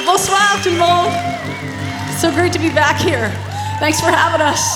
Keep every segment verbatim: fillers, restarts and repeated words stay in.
Bonsoir tout le monde. So great to be back here. Thanks for having us.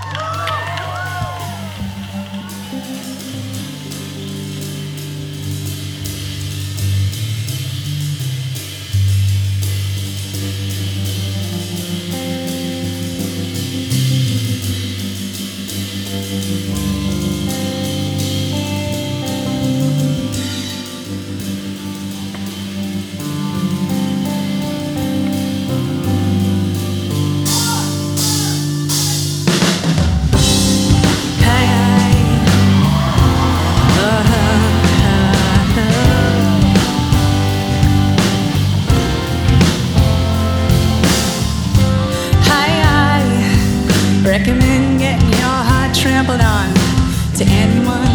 Recommend getting your heart trampled on to anyone.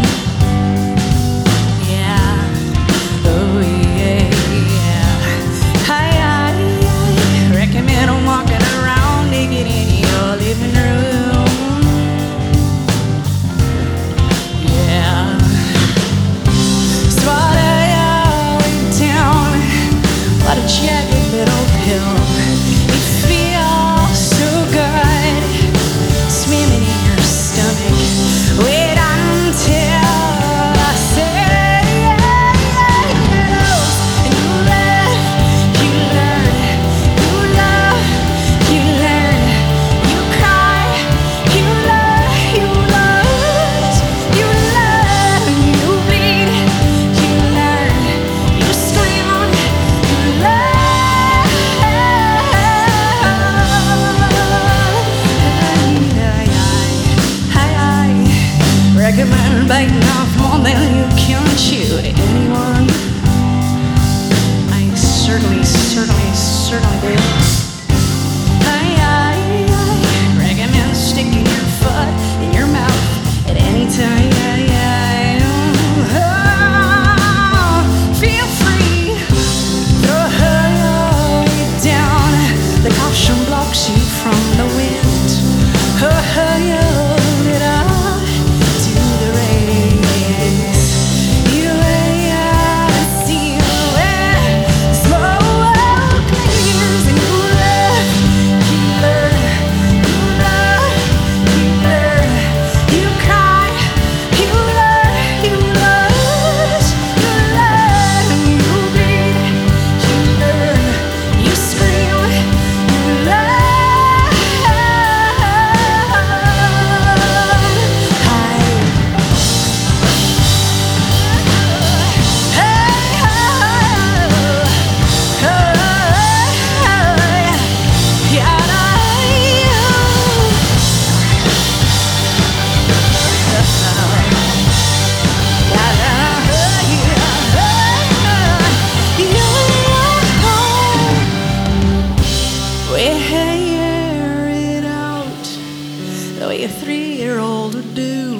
Yeah, oh yeah, yeah. Hi, I, I recommend walking around naked in your living room. Yeah, swallow your way down. What a jagged little pill. It feels so good. Swimming in your stomach. Wait until I say yes. And you learn, you learn, you love, you learn, you cry, you learn, you lose, you learn, you bleed, you learn, you scream, you learn. Recommend biting off more than you can chew to anyone. I certainly, certainly, certainly do. I, I, I recommend sticking your foot in your mouth at any time. Oh, feel free, throw her down. The caution blocks you from the wind. Oh, you it up. A three-year-old would do.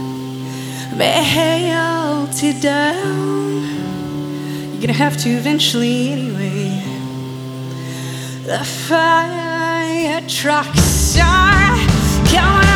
Melt it down. You're gonna have to eventually anyway. The fire trucks are coming.